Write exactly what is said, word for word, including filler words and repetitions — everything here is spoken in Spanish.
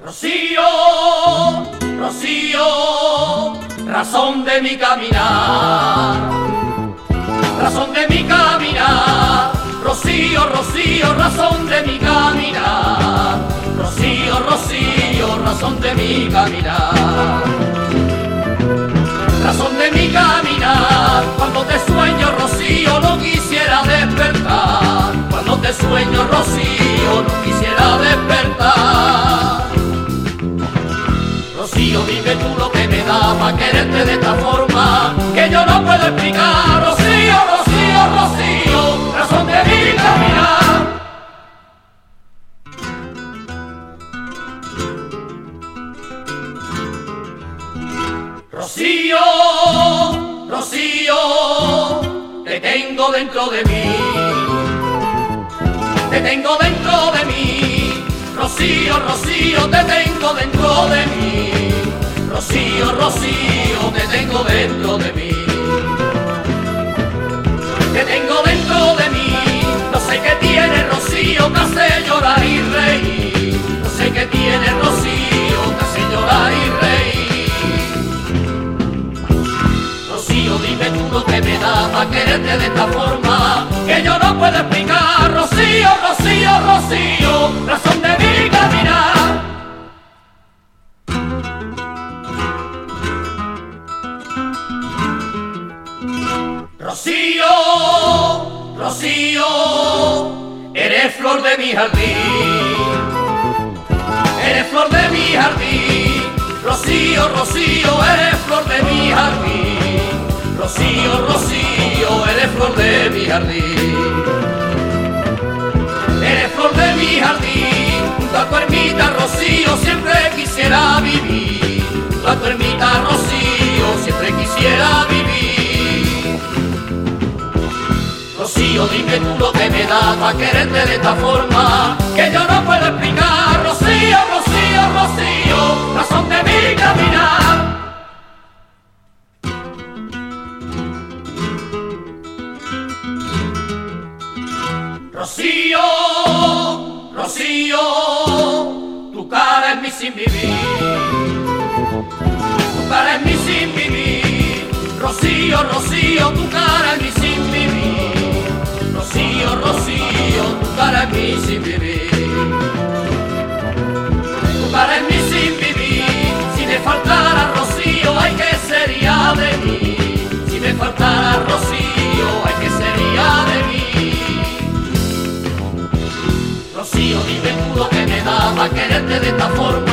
Rocío, Rocío, razón de mi caminar, razón de mi caminar. Rocío, Rocío, razón de mi caminar. Rocío, Rocío, razón de mi caminar. Razón de mi caminar. Cuando te sueño, Rocío, no quisiera despertar. Cuando te sueño, Rocío, no quisiera despertar. Rocío, dime tú lo que me da pa' quererte de esta forma que yo no puedo explicar. Rocío, Rocío, Rocío, razón de mi caminar. Rocío, Rocío, te tengo dentro de mí, te tengo dentro de mí. Rocío, Rocío, te tengo dentro de mí. Rocío, Rocío, te tengo dentro de mí. Te tengo dentro de mí. No sé qué tiene, Rocío, te hace llorar y reír. No sé qué tiene, Rocío, te hace llorar y reír. Rocío, dime tú lo que me da para quererte de esta forma que yo no puedo explicar. Rocío, Rocío, Rocío, razón de mi caminar. Rocío, Rocío, eres flor de mi jardín, eres flor de mi jardín. Rocío, Rocío, eres flor de mi jardín. Rocío, Rocío, eres flor de mi jardín. Eres flor de mi jardín. Junto a tu ermita, Rocío, siempre quisiera vivir. Junto a tu ermita, Rocío, siempre quisiera vivir. Rocío, dime tú lo que me da pa' quererte de esta forma que yo no puedo explicar. Rocío, Rocío, Rocío, razón de mi caminar. Rocío, Rocío, tu cara es mi sin vivir, tu cara es mi sin vivir. Rocío, Rocío, tu cara es mi sin vivir. Rocío, Rocío, tu cara es mi sin vivir. Tu cara es mi sin vivir. Si me faltara Rocío, ay, ¿qué sería de mí? Si me faltara Rocío, ay, ¿qué sería de mí? Rocío, dime tú lo que me da pa' quererte de esta forma